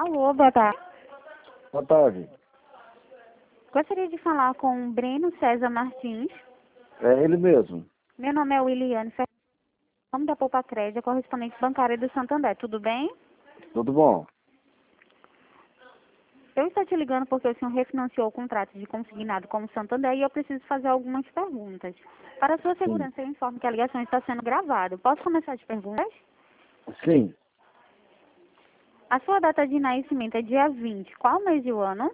Alô, boa tarde. Boa tarde. Gostaria de falar com o Breno César Martins. É ele mesmo. Meu nome é Williane Fernandes, nome da Poupa Crédito, correspondente bancária do Santander. Tudo bem? Tudo bom? Eu estou te ligando porque o senhor refinanciou o contrato de consignado com o Santander e eu preciso fazer algumas perguntas. Para a sua segurança, eu informo que a ligação está sendo gravada. Posso começar as perguntas? Sim. A sua data de nascimento é dia 20. Qual mês e o ano?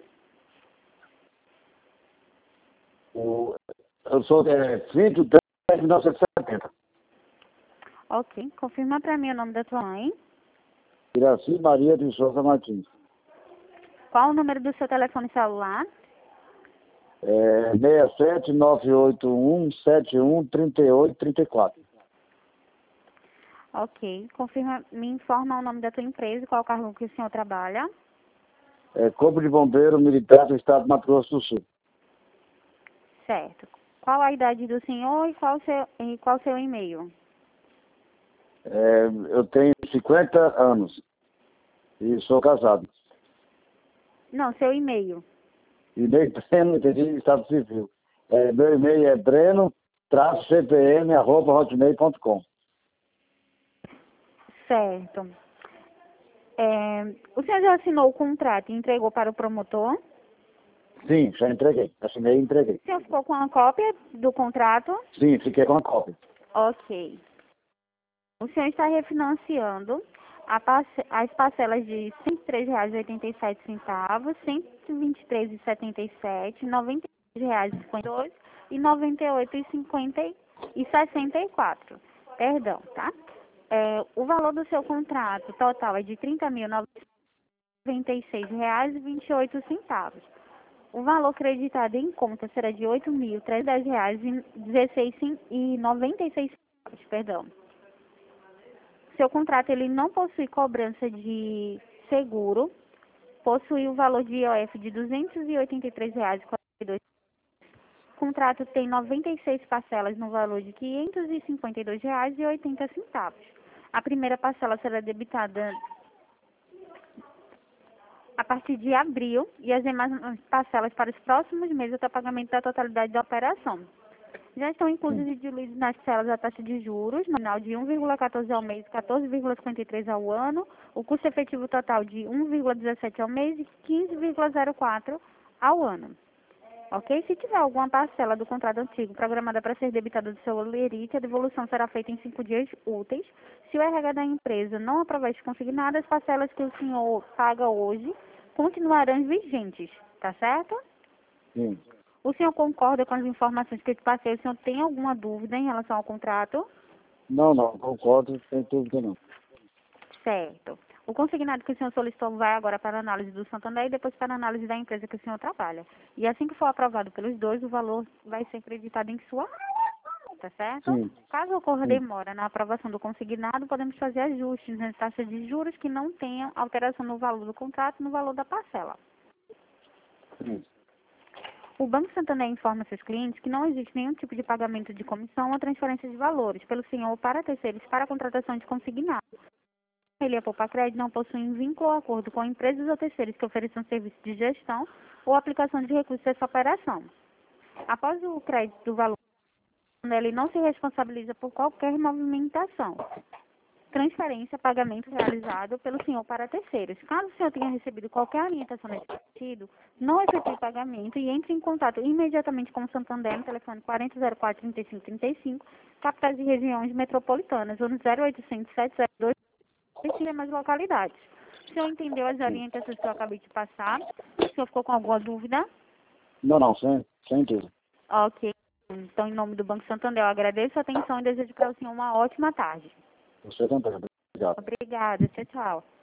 Eu sou 20 de 10 de 1970. Ok. Confirma para mim o nome da sua mãe. Iraci Maria de Souza Martins. Qual o número do seu telefone celular? 67981713834. Ok. Confirma, me informa o nome da tua empresa e qual o cargo que o senhor trabalha. Corpo de Bombeiro Militar do Estado do Mato Grosso do Sul. Certo. Qual a idade do senhor e qual o seu e-mail? Eu tenho 50 anos e sou casado. Não, seu e-mail. E-mail Breno, entendi, Estado Civil. Meu e-mail é breno-cpm@hotmail.com. Certo. O senhor já assinou o contrato e entregou para o promotor? Sim, já entreguei. Assinei e entreguei. O senhor ficou com a cópia do contrato? Sim, fiquei com a cópia. Ok. O senhor está refinanciando as parcelas de R$ 103,87, R$ 123,77, R$ 93,52 e R$ 98,64. Perdão, tá? O valor do seu contrato total é de R$ 30.996,28. O valor creditado em conta será de R$ 8.310,96, perdão. Seu contrato ele não possui cobrança de seguro, possui o valor de IOF de R$ 283,42. O contrato tem 96 parcelas no valor de R$ 552,80. A primeira parcela será debitada a partir de abril e as demais parcelas para os próximos meses até o pagamento da totalidade da operação. Já estão inclusos e diluídos nas parcelas a taxa de juros, nominal de 1,14 ao mês, 14,53 ao ano, o custo efetivo total de 1,17 ao mês e 15,04 ao ano. Ok? Se tiver alguma parcela do contrato antigo programada para ser debitada do seu lerite, a devolução será feita em 5 dias úteis. Se o RH da empresa não aprovar este consignado, as parcelas que o senhor paga hoje continuarão vigentes, tá certo? Sim. O senhor concorda com as informações que eu te passei? O senhor tem alguma dúvida em relação ao contrato? Não, concordo, sem dúvida não. Certo. O consignado que o senhor solicitou vai agora para a análise do Santander e depois para a análise da empresa que o senhor trabalha. E assim que for aprovado pelos dois, o valor vai ser acreditado em sua conta, tá certo? Sim. Caso ocorra Sim. demora na aprovação do consignado, podemos fazer ajustes nas taxas de juros que não tenham alteração no valor do contrato e no valor da parcela. Sim. O Banco Santander informa seus clientes que não existe nenhum tipo de pagamento de comissão ou transferência de valores pelo senhor ou para terceiros para a contratação de consignado. Ele e a Poupa Crédito não possuem vínculo ou acordo com empresas ou terceiros que ofereçam serviço de gestão ou aplicação de recursos a essa operação. Após o crédito do valor, ele não se responsabiliza por qualquer movimentação, transferência, pagamento realizado pelo senhor para terceiros. Caso o senhor tenha recebido qualquer orientação nesse sentido, não efetue o pagamento e entre em contato imediatamente com o Santander no telefone 4004-3535, capitais e regiões metropolitanas, ou no 0800 702 e demais localidades. O senhor entendeu as orientações que eu acabei de passar? O senhor ficou com alguma dúvida? Não, sem dúvida. Ok. Então, em nome do Banco Santander, eu agradeço a atenção e desejo para o senhor uma ótima tarde. Você também, obrigado. Obrigada. Tchau, tchau.